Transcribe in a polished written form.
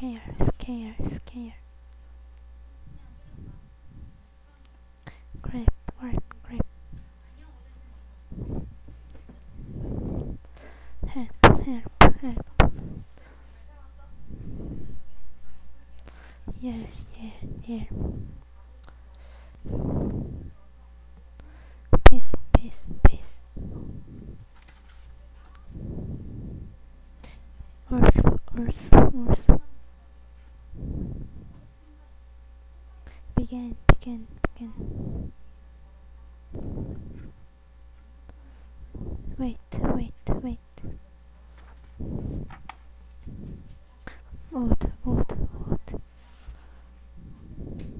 scare. Grab, grab. Help. Here. Peace. Earth. Begin. Wait.